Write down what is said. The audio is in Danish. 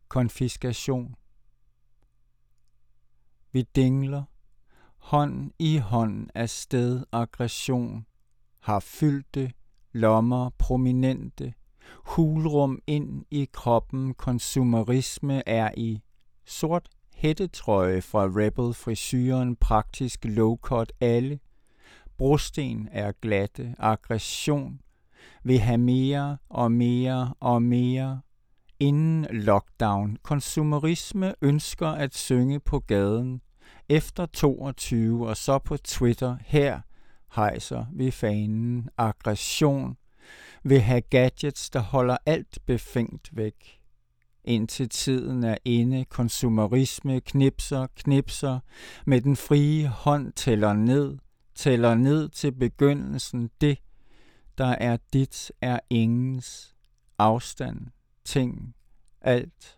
konfiskation. Vi dingler, hånd i hånd afsted aggression, har fyldte lommer prominente, hulrum ind i kroppen, konsumerisme er i sort hættetrøje fra Rebel frisyren, praktisk low-cut alle, brosten er glatte, aggression, vil have mere og mere og mere. Inden lockdown, konsumerisme ønsker at synge på gaden, efter 22 og så på Twitter, her hejser vi fanen, aggression, vil have gadgets, der holder alt befængt væk. Indtil tiden er inde, konsumerisme knipser, med den frie hånd tæller ned til begyndelsen, det, der er dit, er ingens, afstand, ting, alt